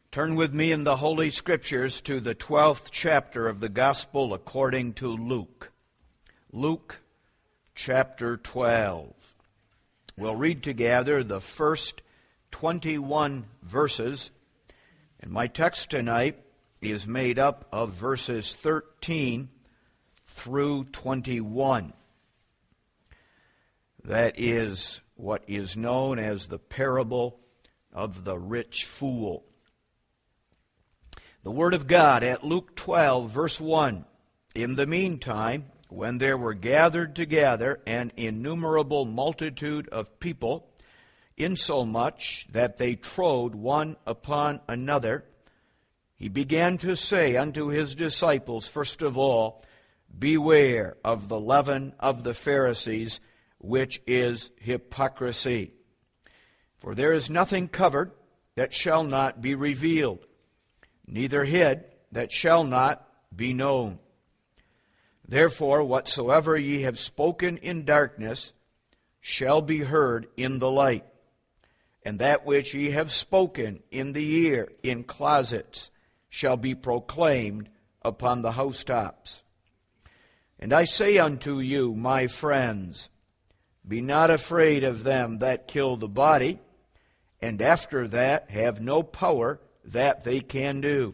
Turn with me in the Holy Scriptures to the 12th chapter of the Gospel according to Luke. Luke chapter 12. We'll read together the first 21 verses, and my text tonight is made up of verses 13 through 21. That is what is known as the parable of the rich fool. The Word of God at Luke 12, verse 1. In the meantime, when there were gathered together an innumerable multitude of people, insomuch that they trode one upon another, he began to say unto his disciples, first of all, beware of the leaven of the Pharisees, which is hypocrisy. For there is nothing covered that shall not be revealed, neither hid that shall not be known. Therefore, whatsoever ye have spoken in darkness shall be heard in the light, and that which ye have spoken in the ear in closets shall be proclaimed upon the housetops. And I say unto you, my friends, be not afraid of them that kill the body, and after that have no power that they can do.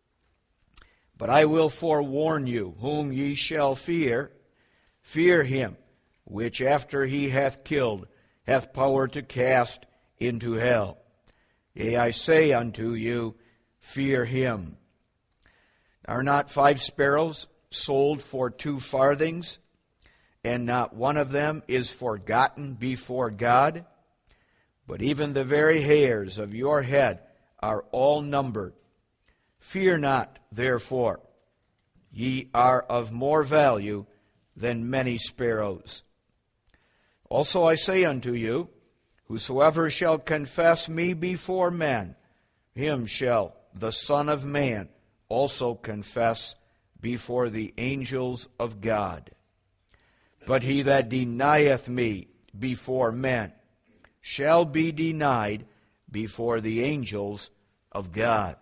But I will forewarn you, whom ye shall fear. Fear him, which after he hath killed, hath power to cast into hell. Yea, I say unto you, fear him. Are not 5 sparrows sold for 2 farthings, and not one of them is forgotten before God? But even the very hairs of your head are all numbered. Fear not, therefore. Ye are of more value than many sparrows. Also I say unto you, whosoever shall confess me before men, him shall the Son of Man also confess before the angels of God. But he that denieth me before men shall be denied before the angels of God.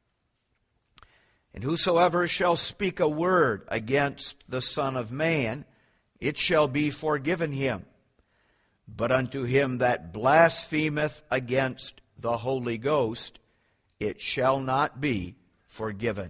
And whosoever shall speak a word against the Son of Man, it shall be forgiven him. But unto him that blasphemeth against the Holy Ghost, it shall not be forgiven.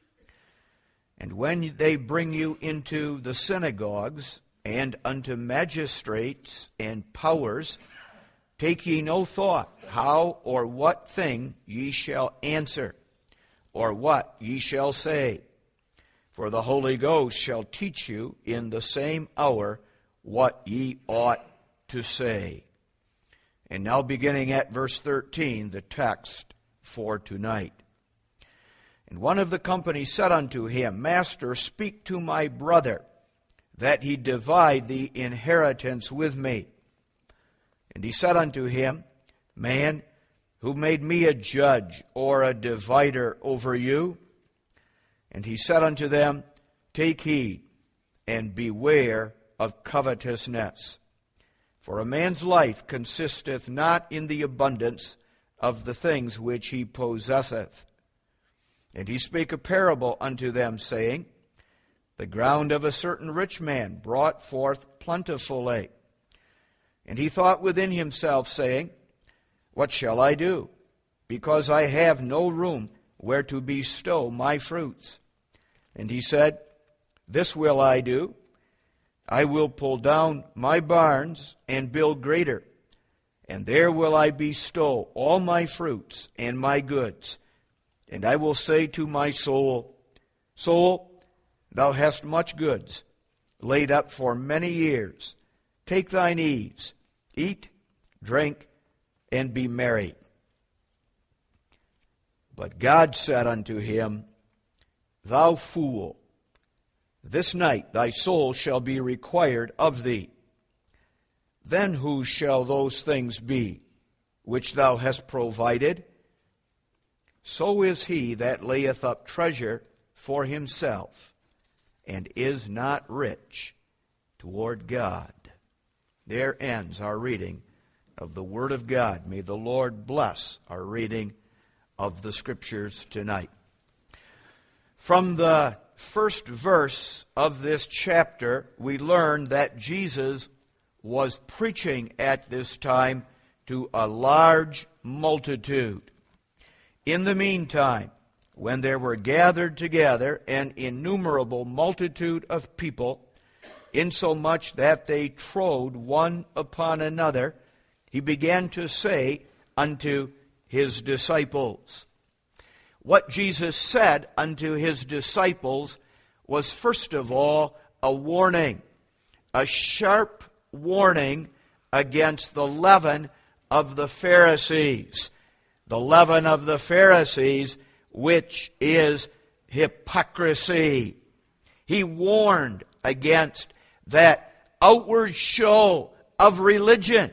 And when they bring you into the synagogues and unto magistrates and powers, take ye no thought how or what thing ye shall answer, or what ye shall say. For the Holy Ghost shall teach you in the same hour what ye ought to say. And now beginning at verse 13, the text for tonight. And one of the company said unto him, Master, speak to my brother, that he divide the inheritance with me. And he said unto him, Man, who made me a judge or a divider over you? And he said unto them, Take heed, and beware of covetousness. For a man's life consisteth not in the abundance of the things which he possesseth. And he spake a parable unto them, saying, The ground of a certain rich man brought forth plentifully. And he thought within himself, saying, What shall I do? Because I have no room where to bestow my fruits. And he said, This will I do. I will pull down my barns and build greater, and there will I bestow all my fruits and my goods. And I will say to my soul, Soul, thou hast much goods laid up for many years. Take thine ease, eat, drink, and be merry. But God said unto him, Thou fool, this night thy soul shall be required of thee. Then whose shall those things be which thou hast provided? So is he that layeth up treasure for himself, and is not rich toward God. There ends our reading of the Word of God. May the Lord bless our reading of the Scriptures tonight. From the first verse of this chapter, we learn that Jesus was preaching at this time to a large multitude. In the meantime, when there were gathered together an innumerable multitude of people, insomuch that they trode one upon another, he began to say unto his disciples. What Jesus said unto his disciples was first of all a warning, a sharp warning against the leaven of the Pharisees. The leaven of the Pharisees, which is hypocrisy. He warned against that outward show of religion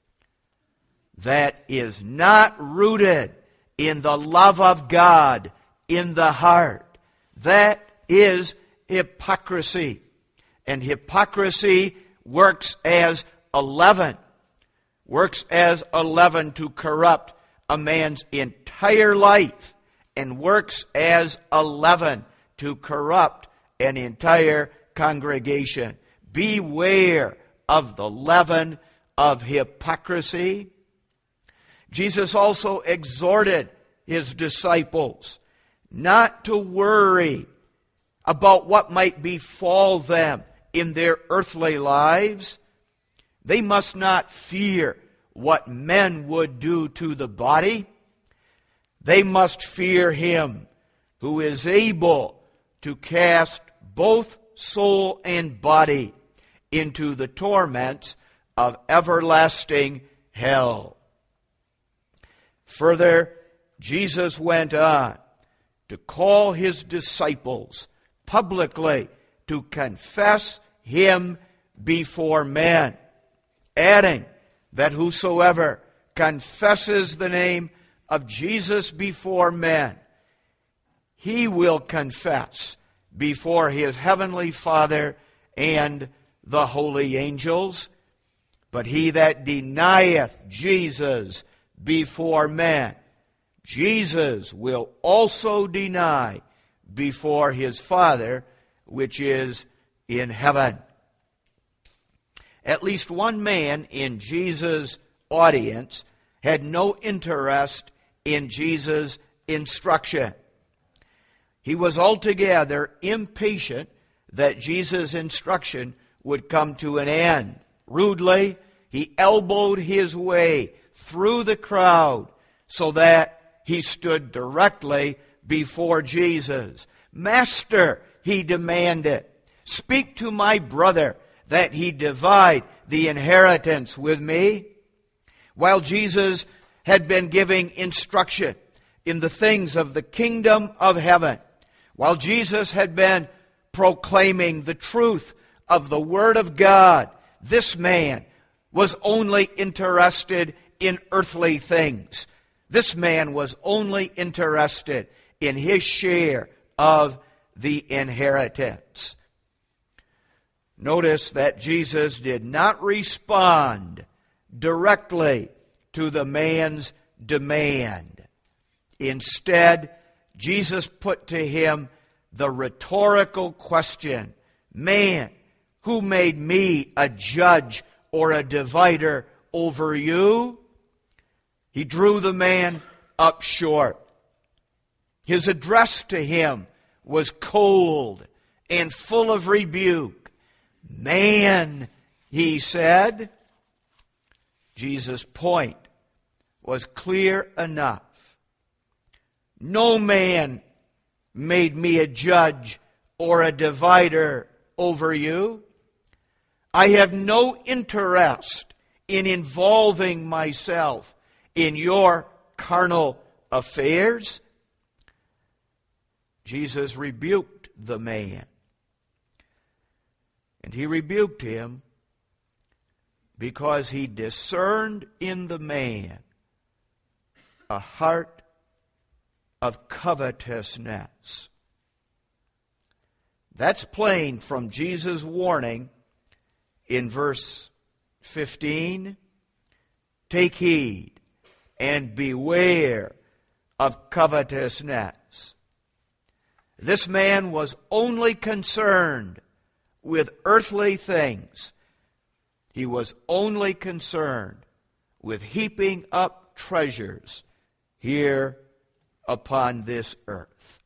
that is not rooted in the love of God in the heart. That is hypocrisy. And hypocrisy works as a leaven. Works as a leaven to corrupt a man's entire life. And works as a leaven to corrupt an entire congregation. Beware of the leaven of hypocrisy. Jesus also exhorted his disciples not to worry about what might befall them in their earthly lives. They must not fear what men would do to the body. They must fear him who is able to cast both soul and body into the torments of everlasting hell. Further, Jesus went on to call his disciples publicly to confess him before men, adding that whosoever confesses the name of Jesus before men, he will confess before his heavenly Father and the holy angels. But he that denieth Jesus before men, Jesus will also deny before his Father which is in heaven. At least one man in Jesus' audience had no interest in Jesus' instruction. He was altogether impatient that Jesus' instruction would come to an end. Rudely, he elbowed his way through the crowd so that he stood directly before Jesus. Master, he demanded, speak to my brother that he divide the inheritance with me. While Jesus had been giving instruction in the things of the kingdom of heaven, while Jesus had been proclaiming the truth of the Word of God, this man was only interested in earthly things. This man was only interested in his share of the inheritance. Notice that Jesus did not respond directly to the man's demand. Instead, Jesus put to him the rhetorical question, man, who made me a judge or a divider over you? He drew the man up short. His address to him was cold and full of rebuke. Man, he said. Jesus' point was clear enough. No man made me a judge or a divider over you. I have no interest in involving myself in your carnal affairs. Jesus rebuked the man. And he rebuked him because he discerned in the man a heart of covetousness. That's plain from Jesus' warning in verse 15. Take heed and beware of covetousness. This man was only concerned with earthly things. He was only concerned with heaping up treasures here upon this earth.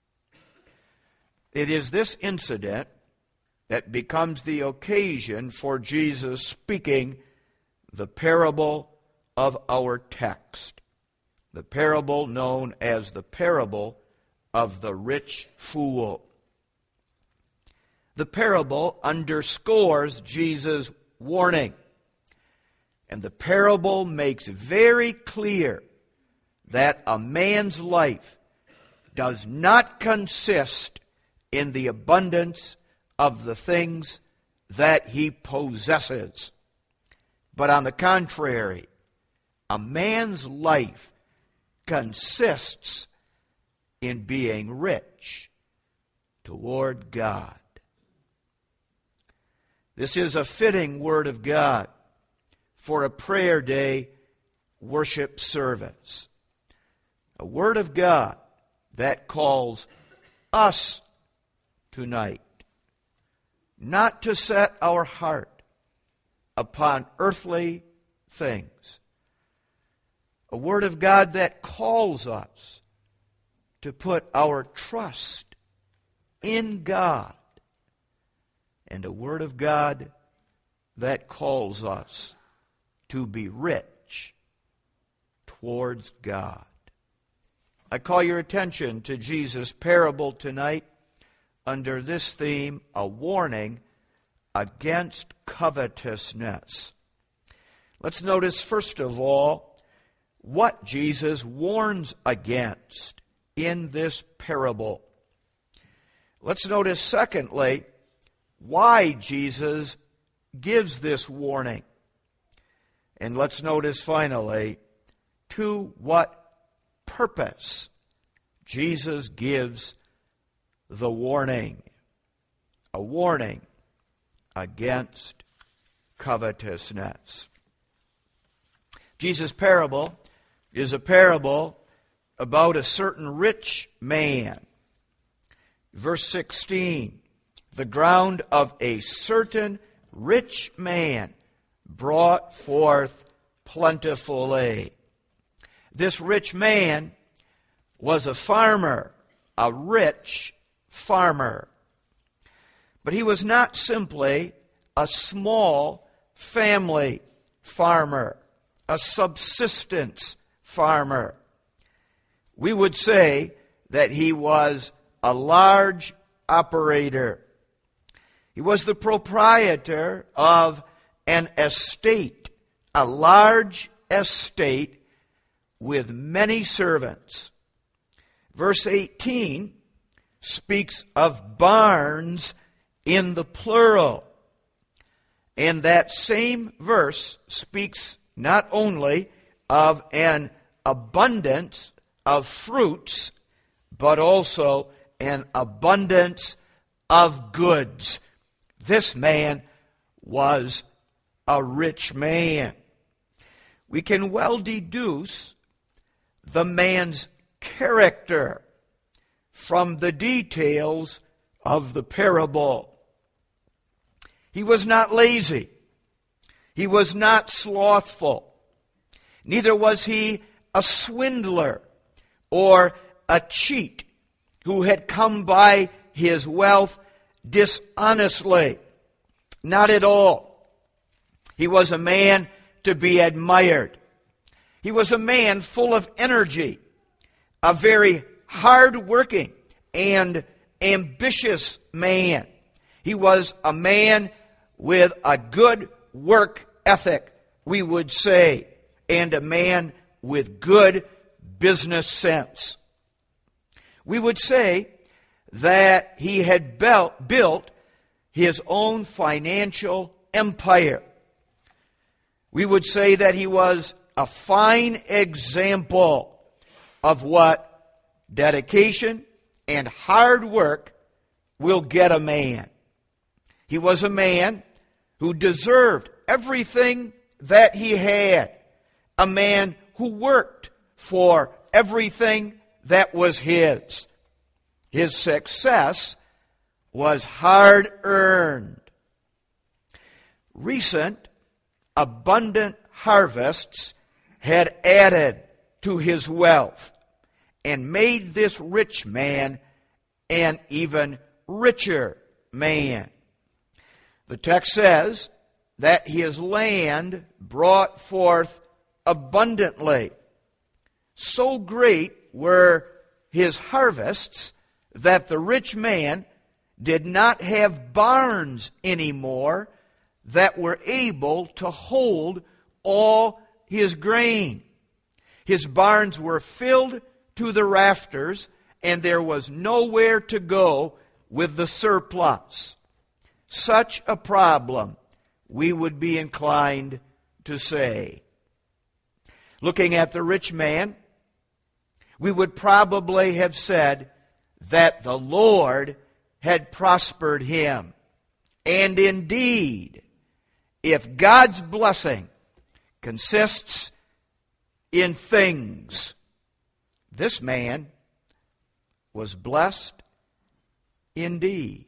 It is this incident that becomes the occasion for Jesus speaking the parable of our text, the parable known as the parable of the rich fool. The parable underscores Jesus' warning, and the parable makes very clear that a man's life does not consist in the abundance of the things that he possesses. But on the contrary, a man's life consists in being rich toward God. This is a fitting word of God for a prayer day worship service. A word of God that calls us tonight not to set our heart upon earthly things. A word of God that calls us to put our trust in God. And a word of God that calls us to be rich towards God. I call your attention to Jesus' parable tonight under this theme, a warning against covetousness. Let's notice, first of all, what Jesus warns against in this parable. Let's notice, secondly, why Jesus gives this warning. And let's notice, finally, to what purpose Jesus gives the warning. A warning against covetousness. Jesus' parable is a parable about a certain rich man. Verse 16, the ground of a certain rich man brought forth plentifully. This rich man was a farmer, a rich farmer. But he was not simply a small family farmer, a subsistence farmer. We would say that he was a large operator. He was the proprietor of an estate, a large estate with many servants. Verse 18 speaks of barns in the plural. And that same verse speaks not only of an abundance of fruits, but also an abundance of goods. This man was a rich man. We can well deduce the man's character from the details of the parable. He was not lazy. He was not slothful. Neither was he a swindler or a cheat who had come by his wealth dishonestly. Not at all. He was a man to be admired. He was a man full of energy, a very hard-working and ambitious man. He was a man with a good work ethic, we would say, and a man with good business sense. We would say that he had built his own financial empire. We would say that he was a fine example of what dedication and hard work will get a man. He was a man who deserved everything that he had. A man who worked for everything that was his. His success was hard-earned. Recent, abundant harvests had added to his wealth and made this rich man an even richer man. The text says that his land brought forth abundantly. So great were his harvests that the rich man did not have barns anymore that were able to hold all his grain. His barns were filled to the rafters, and there was nowhere to go with the surplus. Such a problem, we would be inclined to say. Looking at the rich man, we would probably have said that the Lord had prospered him. And indeed, if God's blessing consists in things, this man was blessed indeed.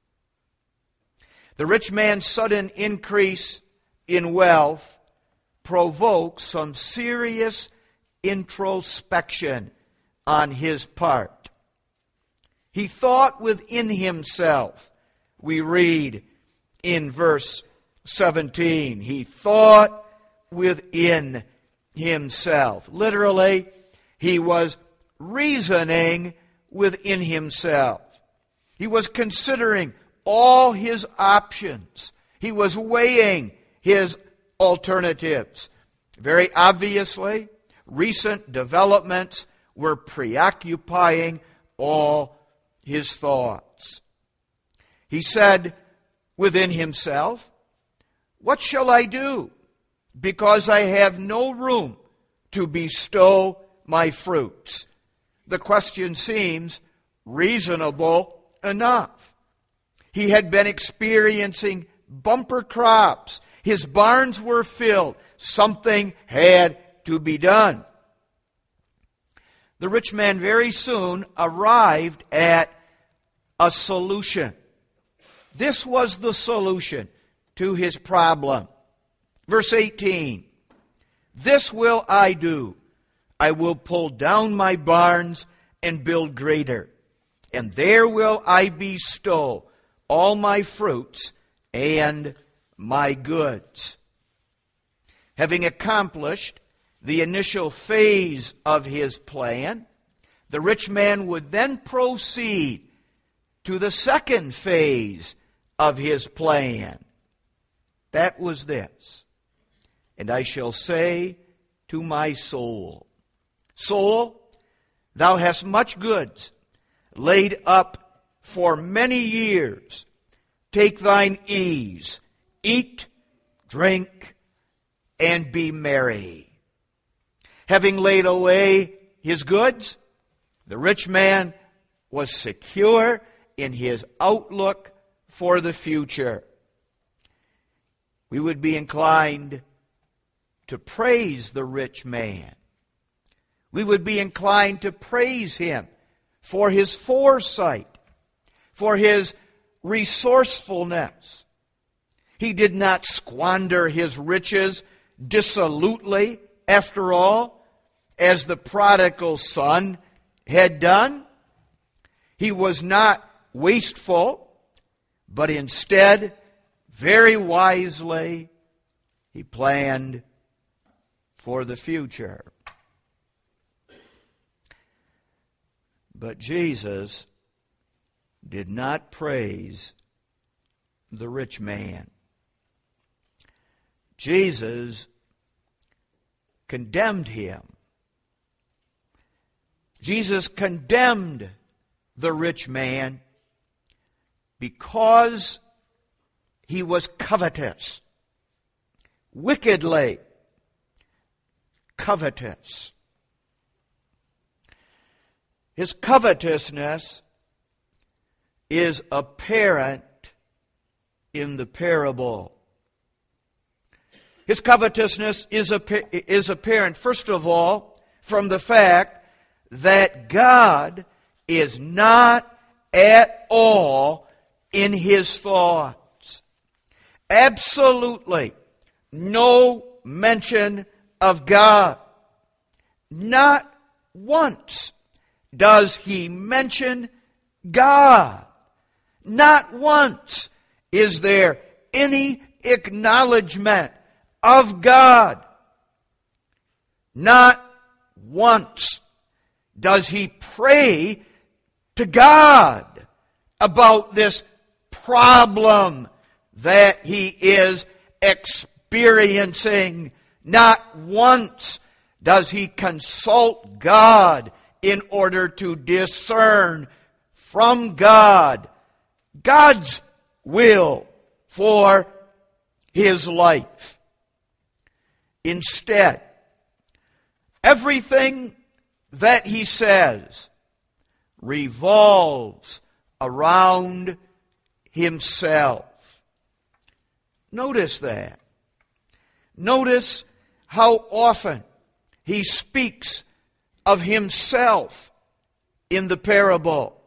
The rich man's sudden increase in wealth provoked some serious introspection on his part. He thought within himself. We read in verse 17, he thought within himself. Literally, he was reasoning within himself. He was considering all his options. He was weighing his alternatives. Very obviously, recent developments were preoccupying all his thoughts. He said within himself, "What shall I do? Because I have no room to bestow my fruits." The question seems reasonable enough. He had been experiencing bumper crops. His barns were filled. Something had to be done. The rich man very soon arrived at a solution. This was the solution to his problem. Verse 18, "This will I do. I will pull down my barns and build greater, and there will I bestow all my fruits and my goods." Having accomplished the initial phase of his plan, the rich man would then proceed to the second phase of his plan. That was this: "And I shall say to my soul, Soul, thou hast much goods laid up for many years. Take thine ease, eat, drink, and be merry." Having laid away his goods, the rich man was secure in his outlook for the future. We would be inclined to praise the rich man. We would be inclined to praise him for his foresight, for his resourcefulness. He did not squander his riches dissolutely, after all, as the prodigal son had done. He was not wasteful, but instead, very wisely, he planned for the future. But Jesus did not praise the rich man. Jesus condemned him. Jesus condemned the rich man because he was covetous, wickedly covetous. His covetousness is apparent in the parable. His covetousness is apparent, first of all, from the fact that God is not at all in his thoughts. Absolutely no mention of God. Not once does he mention God. Not once is there any acknowledgement of God. Not once does he pray to God about this problem that he is experiencing. Not once does he consult God in order to discern from God God's will for his life. Instead, everything that he says revolves around himself. Notice that. Notice how often he speaks of himself in the parable.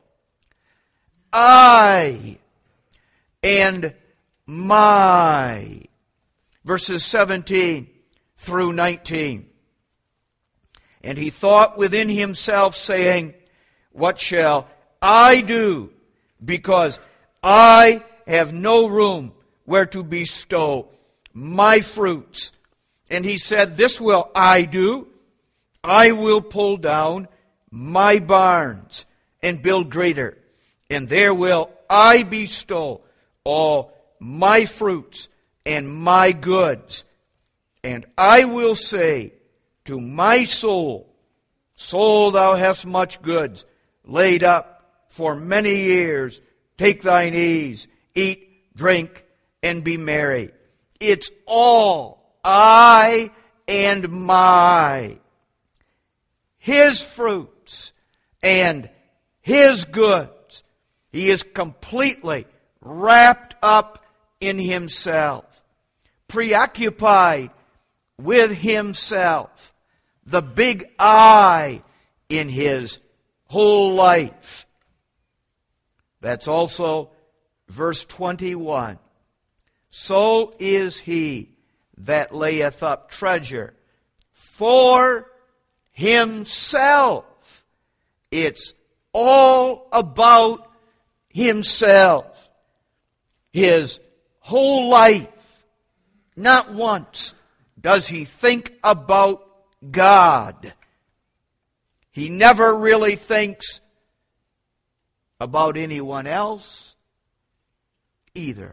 I and my. Verses 17 through 19. And he thought within himself, saying, what shall I do? Because I have no room where to bestow my fruits. And he said, this will I do. I will pull down my barns and build greater. And there will I bestow all my fruits and my goods. And I will say to my soul, soul, thou hast much goods laid up for many years. Take thine ease, eat, drink, and be merry. It's all I and my. His fruits and his goods. He is completely wrapped up in himself, preoccupied with himself, the big I in his whole life. That's also verse 21. So is he that layeth up treasure for himself. It's all about himself. His whole life. Not once does he think about God. He never really thinks about anyone else either.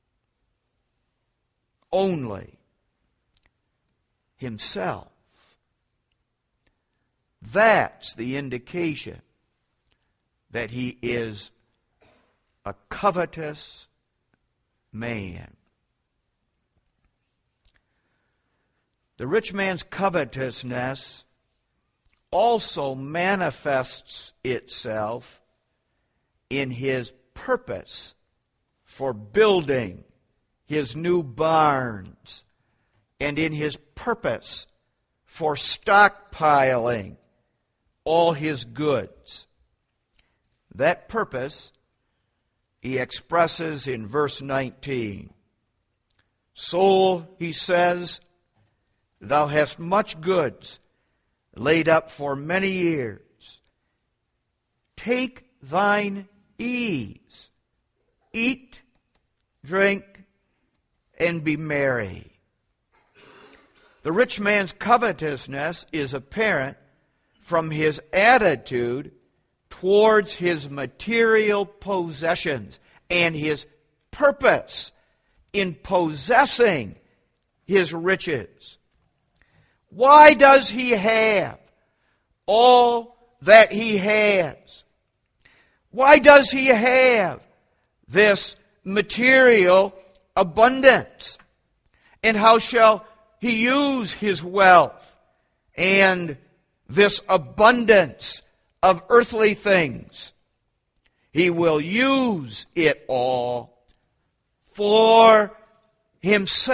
Only himself. That's the indication that he is a covetous man. The rich man's covetousness also manifests itself in his purpose for building his new barns and in his purpose for stockpiling all his goods. That purpose he expresses in verse 19. Soul, he says, thou hast much goods laid up for many years. Take thine ease. Eat, drink, and be merry. The rich man's covetousness is apparent from his attitude towards his material possessions and his purpose in possessing his riches. Why does he have all that he has? Why does he have this material abundance? And how shall he use his wealth and this abundance of earthly things? He will use it all for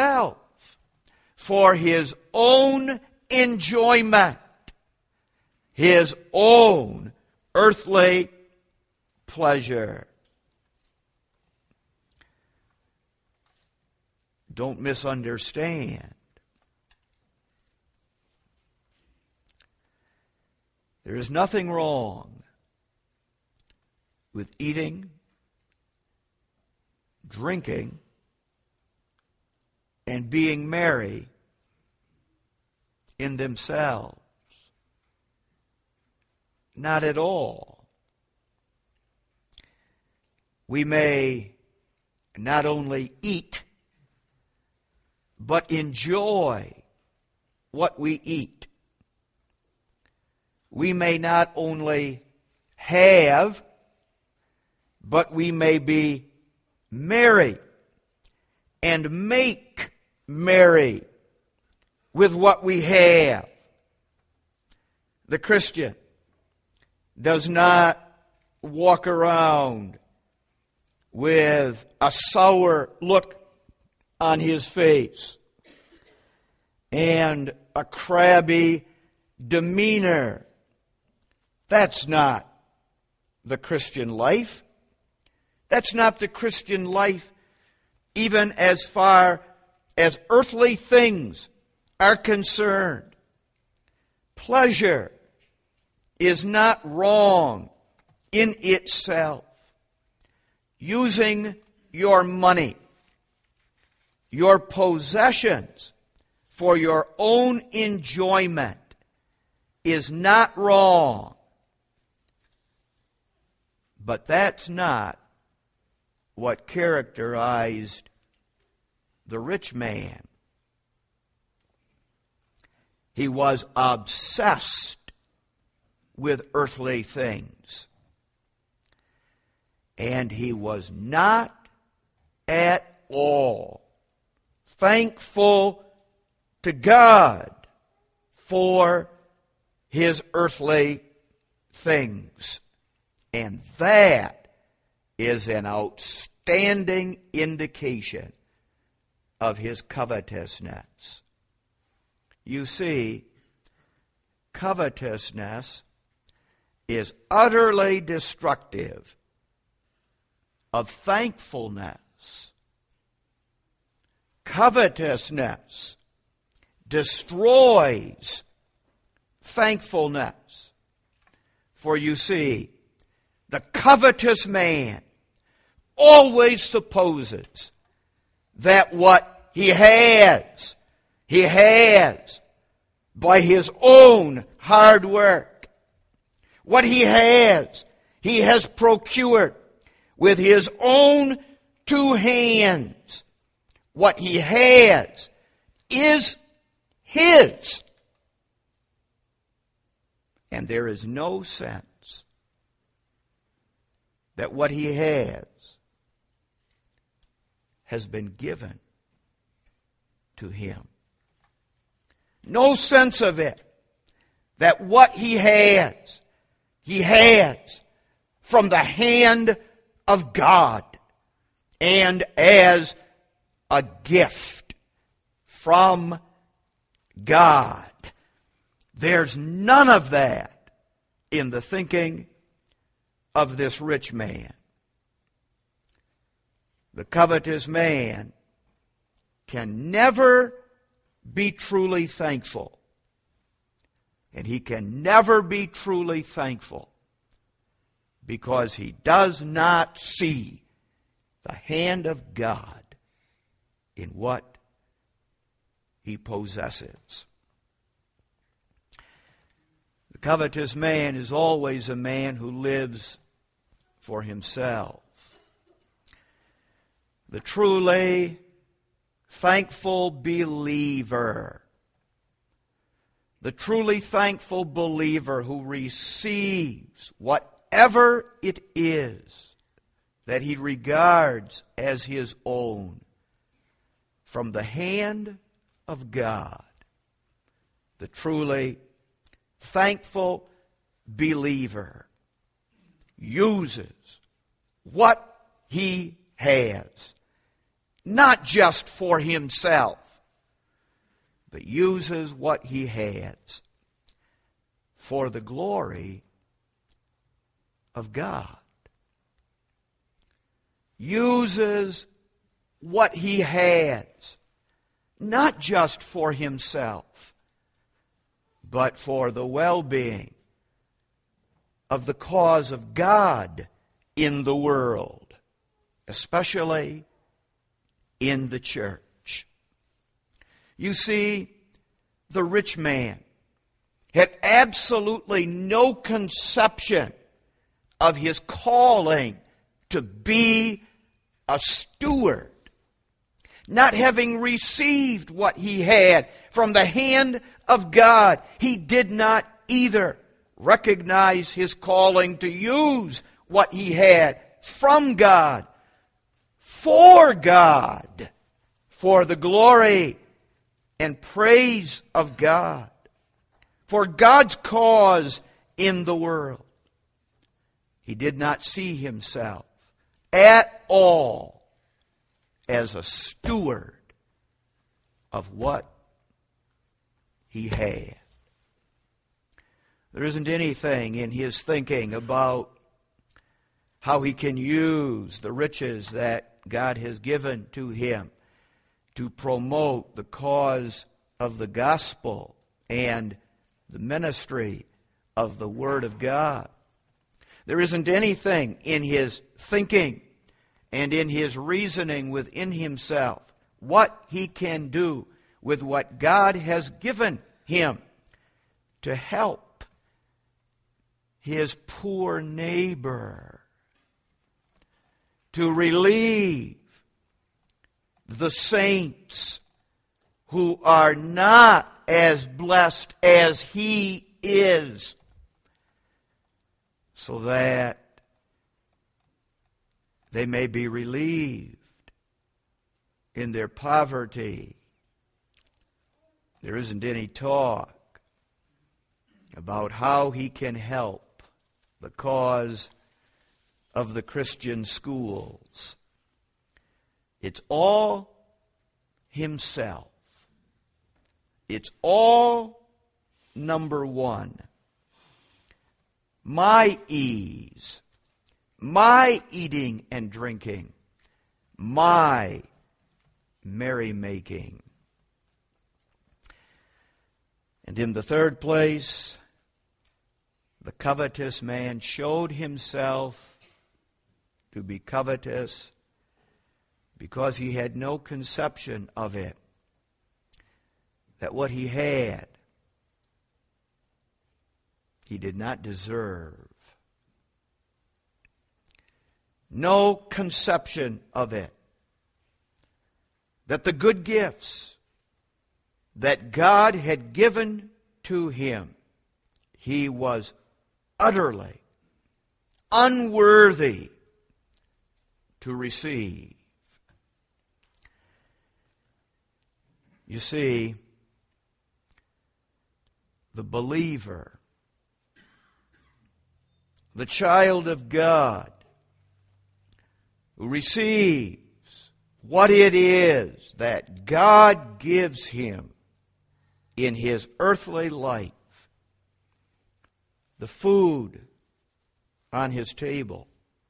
himself, for his own enjoyment. his own earthly pleasure. Don't misunderstand. There is nothing wrong with eating, drinking, and being merry in themselves. Not at all. We may not only eat, but enjoy what we eat. We may not only have, but we may be merry and make merry with what we have. The Christian does not walk around with a sour look on his face and a crabby demeanor. That's not the Christian life. That's not the Christian life, even as far as earthly things are concerned. Pleasure is not wrong in itself. Using your money, your possessions, for your own enjoyment is not wrong. But that's not what characterized the rich man. He was obsessed with earthly things. And he was not at all thankful to God for his earthly things. And that is an outstanding indication of his covetousness. You see, covetousness is utterly destructive of thankfulness. Covetousness destroys thankfulness. For you see, the covetous man always supposes that what he has by his own hard work. What he has procured with his own two hands. What he has is his. And there is no sense that what he has been given to him. No sense of it that what he has from the hand of God and as a gift from God. There's none of that in the thinking of this rich man. The covetous man can never be truly thankful. And he can never be truly thankful because he does not see the hand of God in what he possesses. The covetous man is always a man who lives for himself. The truly thankful believer, the truly thankful believer who receives whatever it is that he regards as his own from the hand of God, the truly thankful believer uses what he has, not just for himself, but uses what he has for the glory of God. Uses what he has, not just for himself, but for the well-being of the cause of God in the world, especially in the church. You see, the rich man had absolutely no conception of his calling to be a steward. Not having received what he had from the hand of God, he did not either recognize his calling to use what he had from God, for God, for the glory and praise of God, for God's cause in the world. He did not see himself at all as a steward of what he had. There isn't anything in his thinking about how he can use the riches that God has given to him to promote the cause of the gospel and the ministry of the Word of God. There isn't anything in his thinking and in his reasoning within himself what he can do with what God has given him to help his poor neighbor, to relieve the saints who are not as blessed as he is, so that they may be relieved in their poverty. There isn't any talk about how he can help the cause of the Christian schools. It's all himself. It's all number one. My ease, my eating and drinking, my merrymaking. And in the third place, the covetous man showed himself to be covetous because he had no conception of it, that what he had, he did not deserve. No conception of it, that the good gifts that God had given to him, he was utterly unworthy to receive. You see, the believer, the child of God, who receives what it is that God gives him in his earthly life, the food on his table,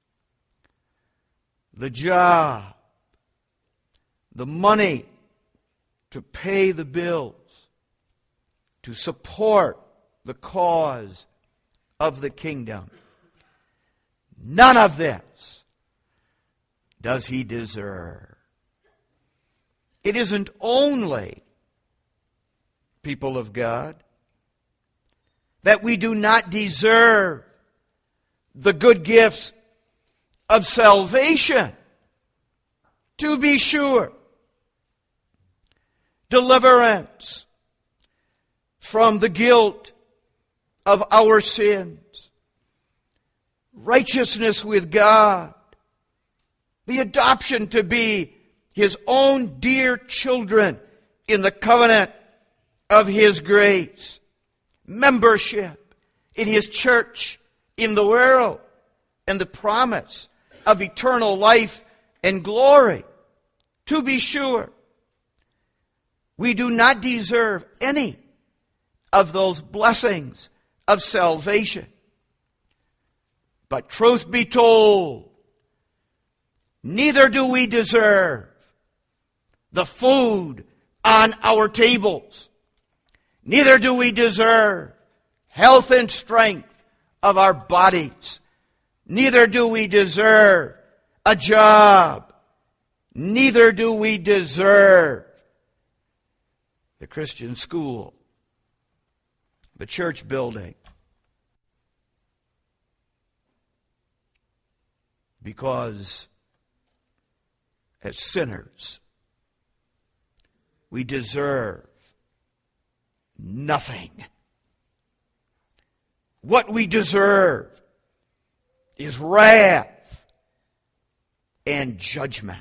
the job, the money to pay the bills, to support the cause of the kingdom. None of this does he deserve. It isn't only, people of God, that we do not deserve the good gifts of salvation. To be sure, deliverance from the guilt of our sins, righteousness with God, the adoption to be His own dear children in the covenant of His grace, membership in His church in the world, and the promise of eternal life and glory. To be sure, we do not deserve any of those blessings of salvation. But truth be told, neither do we deserve the food on our tables. Neither do we deserve health and strength of our bodies. Neither do we deserve a job. Neither do we deserve the Christian school, the church building. Because as sinners, we deserve nothing. What we deserve is wrath and judgment.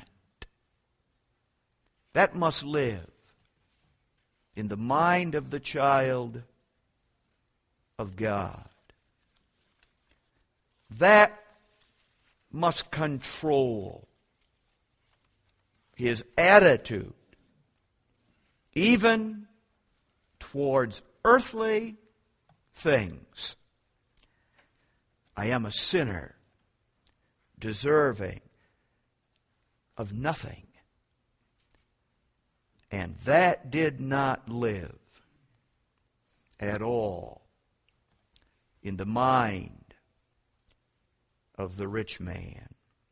That must live in the mind of the child of God. That must control his attitude, even towards earthly things. I am a sinner, deserving of nothing. And that did not live at all in the mind of the rich man.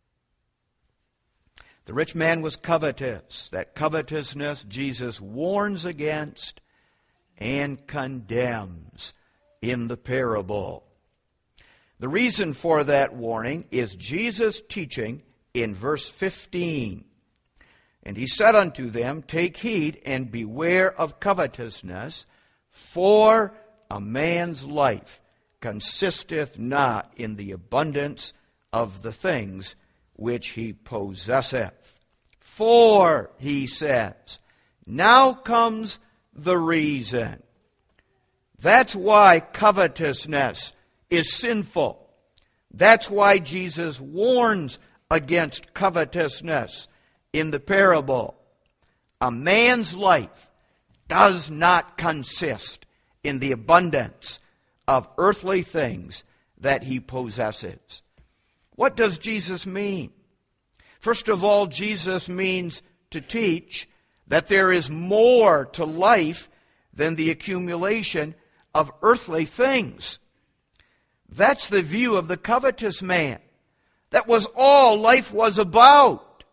The rich man was covetous. That covetousness Jesus warns against and condemns in the parable. The reason for that warning is Jesus' teaching in verse 15. And he said unto them, Take heed and beware of covetousness, for a man's life consisteth not in the abundance of the things which he possesseth. For, he says, now comes the reason. That's why covetousness is sinful. That's why Jesus warns against covetousness in the parable. A man's life does not consist in the abundance of earthly things that he possesses. What does Jesus mean? First of all, Jesus means to teach that there is more to life than the accumulation of earthly things. That's the view of the covetous man. That was all life was about.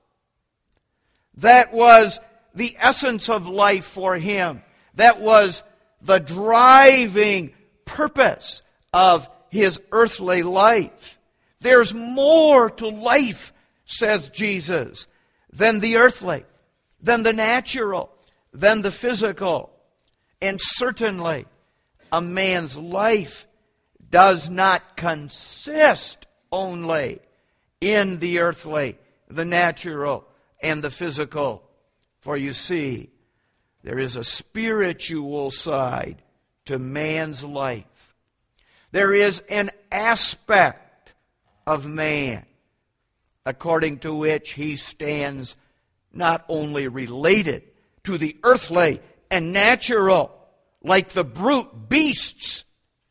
That was the essence of life for him. That was the driving purpose of his earthly life. There's more to life, says Jesus, than the earthly, than the natural, than the physical. And certainly, a man's life does not consist only in the earthly, the natural, and the physical. For you see, there is a spiritual side to man's life. There is an aspect of man according to which he stands not only related to the earthly and natural, like the brute beasts,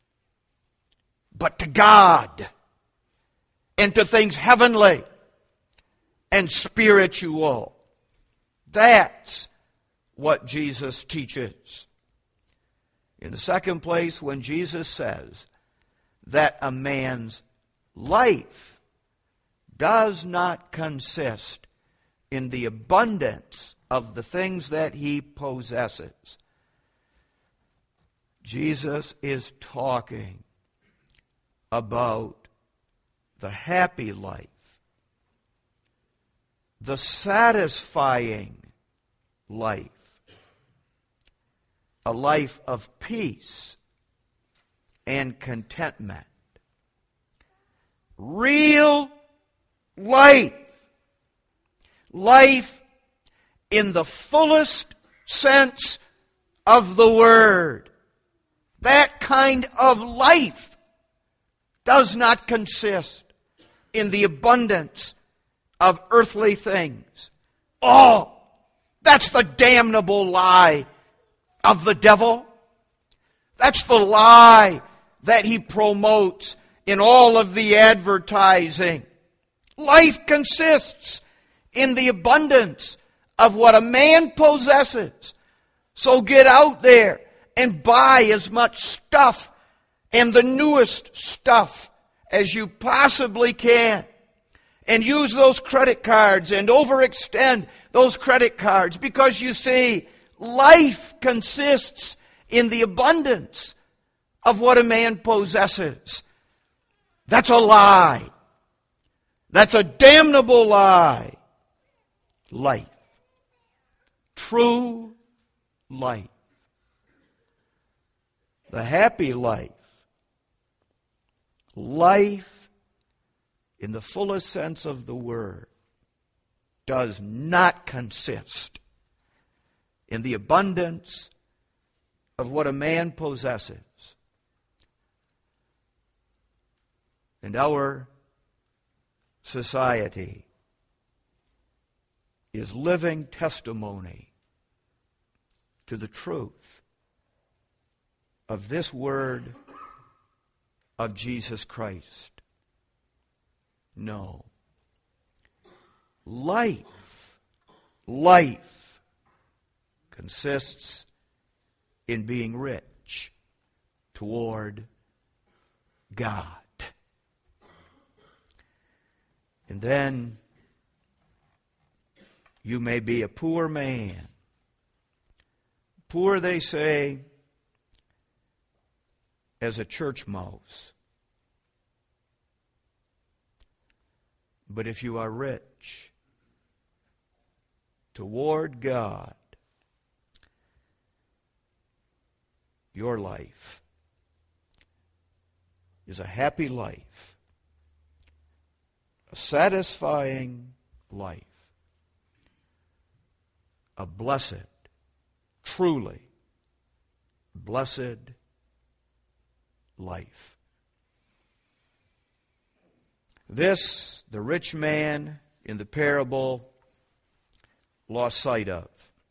but to God and to things heavenly and spiritual. That's what Jesus teaches. In the second place, when Jesus says that a man's life does not consist in the abundance of the things that he possesses, Jesus is talking about the happy life, the satisfying life, a life of peace and contentment. Real life. Life in the fullest sense of the word. That kind of life does not consist in the abundance of earthly things. Oh, that's the damnable lie of the devil. That's the lie that he promotes in all of the advertising. Life consists in the abundance of what a man possesses. So get out there and buy as much stuff and the newest stuff as you possibly can. And use those credit cards and overextend those credit cards, because you see, life consists in the abundance of what a man possesses. That's a lie. That's a damnable lie. Life. True life. The happy life. Life in the fullest sense of the word does not consist in the abundance of what a man possesses. And our society is living testimony to the truth of this word of Jesus Christ. No. Life consists in being rich toward God. And then you may be a poor man. Poor, they say, as a church mouse. But if you are rich toward God, your life is a happy life, a satisfying life, a blessed, truly blessed life. This, the rich man in the parable lost sight of.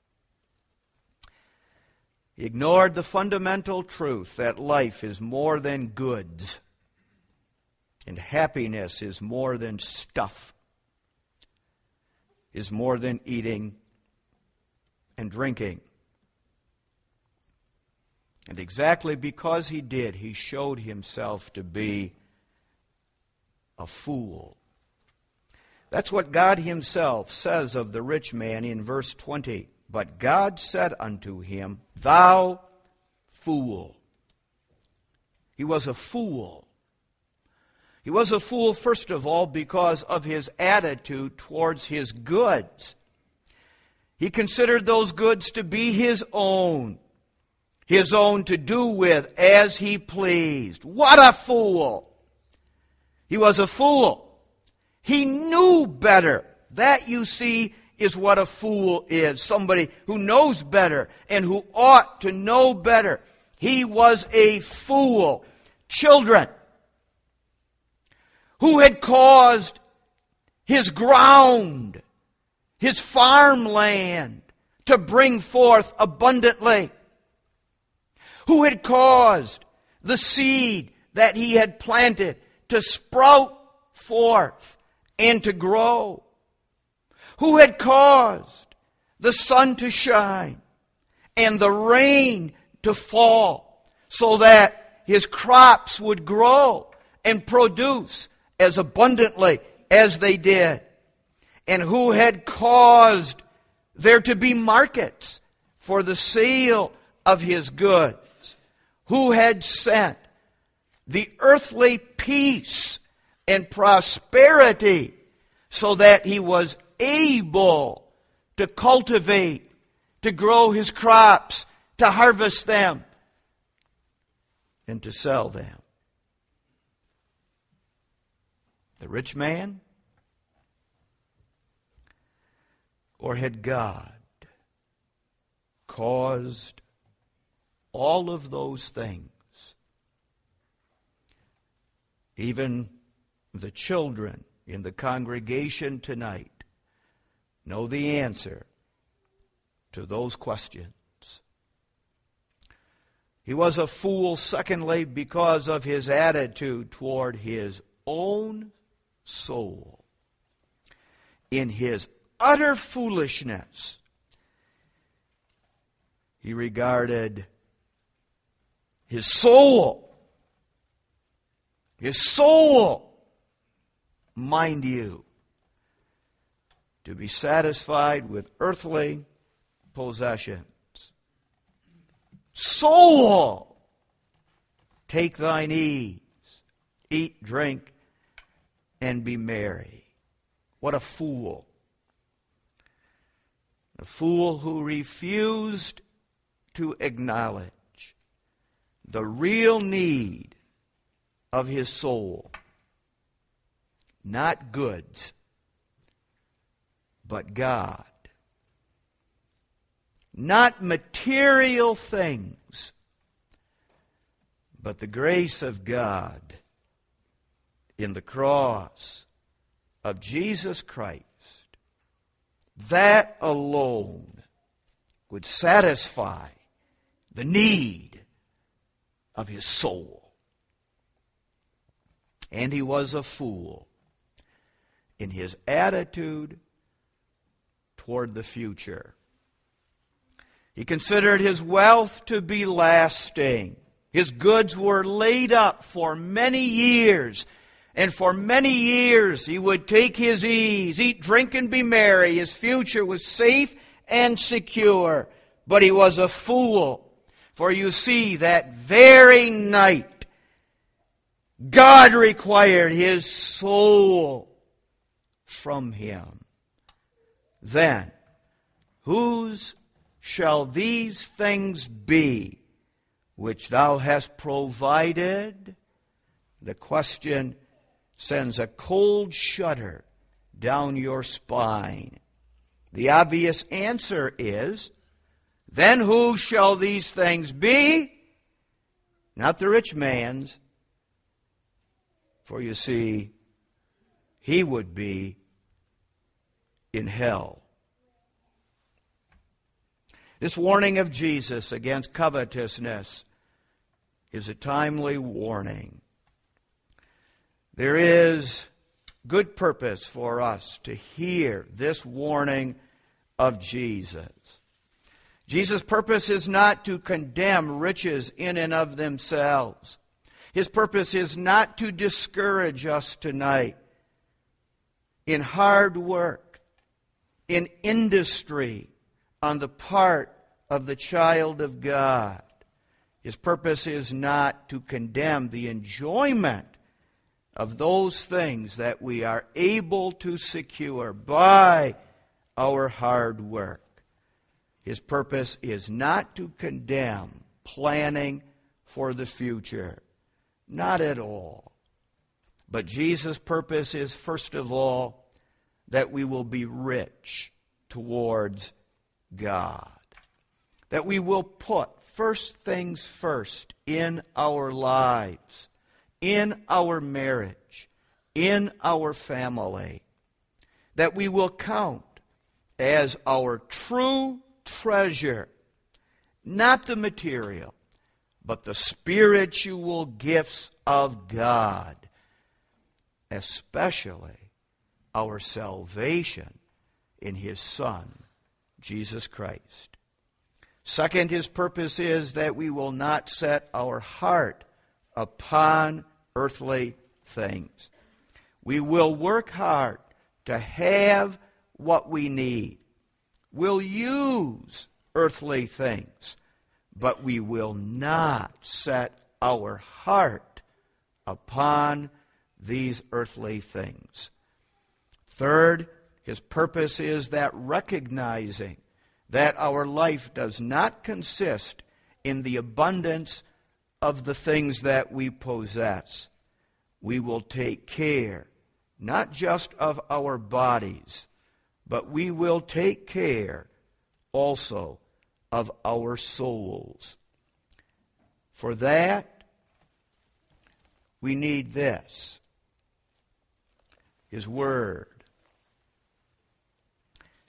He ignored the fundamental truth that life is more than goods, and happiness is more than stuff, is more than eating and drinking. And exactly because he did, he showed himself to be a fool. That's what God himself says of the rich man in verse 20. But God said unto him, Thou fool. He was a fool. He was a fool, first of all, because of his attitude towards his goods. He considered those goods to be his own to do with as he pleased. What a fool! He was a fool. He knew better. That, you see, is what a fool is. Somebody who knows better and who ought to know better. He was a fool. Children, who had caused his ground, his farmland, to bring forth abundantly. Who had caused the seed that he had planted to sprout forth and to grow. Who had caused the sun to shine and the rain to fall so that his crops would grow and produce as abundantly as they did. And who had caused there to be markets for the sale of his goods. Who had sent the earthly peace and prosperity so that he was able to cultivate, to grow his crops, to harvest them, and to sell them. The rich man? Or had God caused all of those things? Even the children in the congregation tonight know the answer to those questions. He was a fool, secondly, because of his attitude toward his own soul. In his utter foolishness, he regarded his soul, mind you, to be satisfied with earthly possessions. Soul, take thine ease, eat, drink, and be merry. What a fool. A fool who refused to acknowledge the real need of his soul. Not goods, but God. Not material things, but the grace of God in the cross of Jesus Christ. That alone would satisfy the need of his soul. And he was a fool in his attitude toward the future. He considered his wealth to be lasting. His goods were laid up for many years. And for many years he would take his ease, eat, drink, and be merry. His future was safe and secure. But he was a fool. For you see, that very night, God required his soul from him. Then, whose shall these things be which thou hast provided? The question sends a cold shudder down your spine. The obvious answer is, then whose shall these things be? Not the rich man's, for you see, he would be in hell. This warning of Jesus against covetousness is a timely warning. There is good purpose for us to hear this warning of Jesus. Jesus' purpose is not to condemn riches in and of themselves. His purpose is not to discourage us tonight in hard work, in industry on the part of the child of God. His purpose is not to condemn the enjoyment of those things that we are able to secure by our hard work. His purpose is not to condemn planning for the future. Not at all. But Jesus' purpose is, first of all, that we will be rich towards God. That we will put first things first in our lives, in our marriage, in our family. That we will count as our true treasure, not the material, but the spiritual gifts of God, especially our salvation in His Son, Jesus Christ. Second, His purpose is that we will not set our heart upon earthly things. We will work hard to have what we need. We'll use earthly things, but we will not set our heart upon these earthly things. Third, His purpose is that recognizing that our life does not consist in the abundance of the things that we possess. We will take care, not just of our bodies, but we will take care also of our souls. For that, we need this, His Word.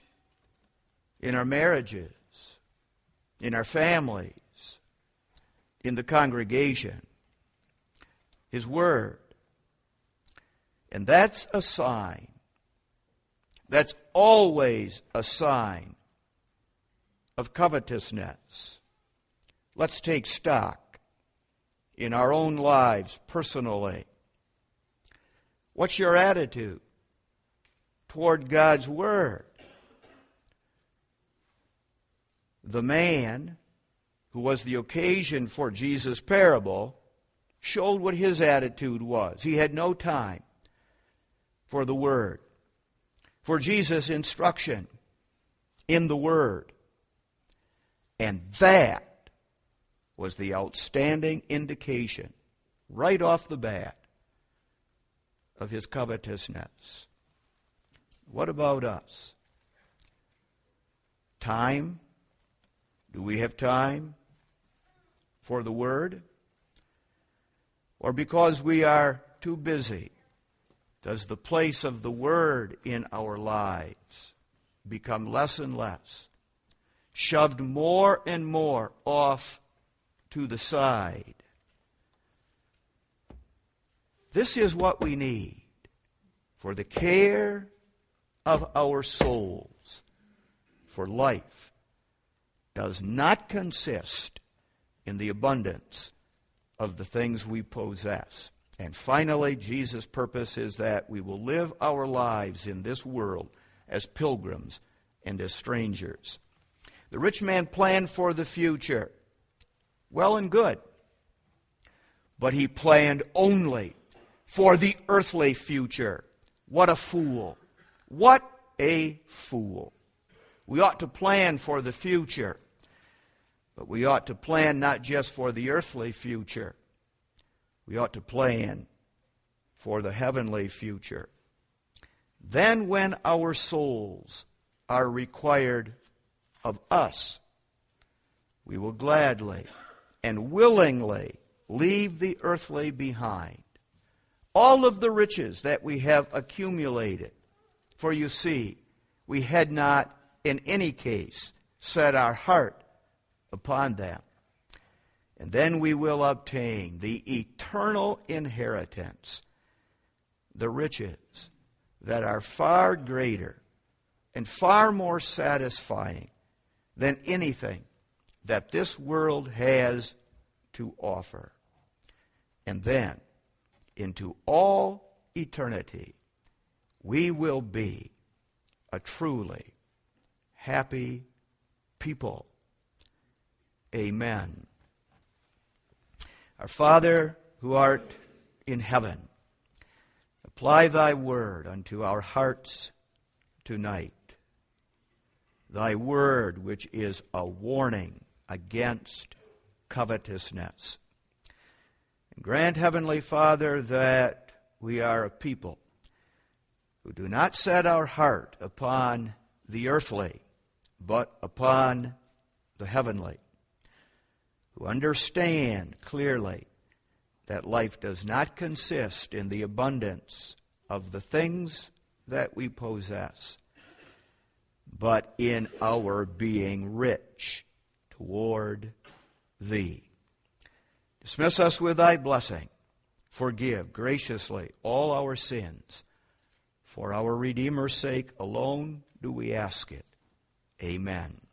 In our marriages, in our families, in the congregation. His Word. And that's a sign. That's always a sign of covetousness. Let's take stock in our own lives personally. What's your attitude toward God's Word? The man who was the occasion for Jesus' parable showed what his attitude was. He had no time for the Word, for Jesus' instruction in the Word. And that was the outstanding indication, right off the bat, of his covetousness. What about us? Time? Do we have time for the Word? Or because we are too busy, does the place of the Word in our lives become less and less, shoved more and more off to the side? This is what we need for the care of our souls. For life does not consist in the abundance of the things we possess. And finally, Jesus' purpose is that we will live our lives in this world as pilgrims and as strangers. The rich man planned for the future. Well and good. But he planned only for the earthly future. What a fool. What a fool. We ought to plan for the future. But we ought to plan not just for the earthly future. We ought to plan for the heavenly future. Then when our souls are required of us, we will gladly and willingly leave the earthly behind. All of the riches that we have accumulated. For you see, we had not in any case set our heart upon them. And then we will obtain the eternal inheritance, the riches that are far greater and far more satisfying than anything that this world has to offer. And then, into all eternity, we will be a truly happy people. Amen. Our Father, who art in heaven, apply thy word unto our hearts tonight. Thy word, which is a warning against covetousness. And grant, Heavenly Father, that we are a people who do not set our heart upon the earthly, but upon the heavenly, who understand clearly that life does not consist in the abundance of the things that we possess, but in our being rich toward Thee. Dismiss us with Thy blessing. Forgive graciously all our sins. For our Redeemer's sake alone do we ask it. Amen.